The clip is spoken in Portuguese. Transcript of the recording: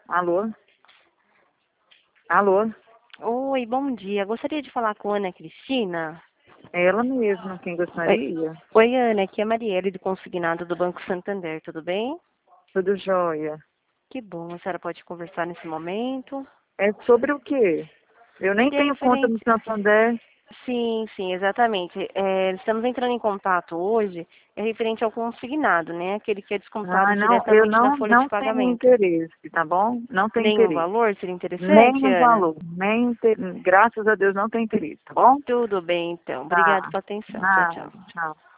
Alô? Alô? Oi, bom dia. Gostaria de falar com a Ana Cristina. É ela mesma, quem gostaria? Oi, Ana, aqui é a Marielle do Consignado do Banco Santander, tudo bem? Tudo jóia. Que bom, a senhora pode conversar nesse momento. É sobre o quê? Eu nem Seria tenho conta no referente... Santander. Sim, exatamente. Estamos entrando em contato hoje, é referente ao consignado, né? Aquele que é descontado Ah, não, eu diretamente da não, folha de não tenho pagamento. interesse, tá bom? Não tenho Nem o interesse. valor seria Nem interessante, no Ana? valor, graças a Deus não tenho interesse, tá bom? Tudo bem, então. Tá, Obrigada pela atenção. Tchau, nada, tchau. tchau.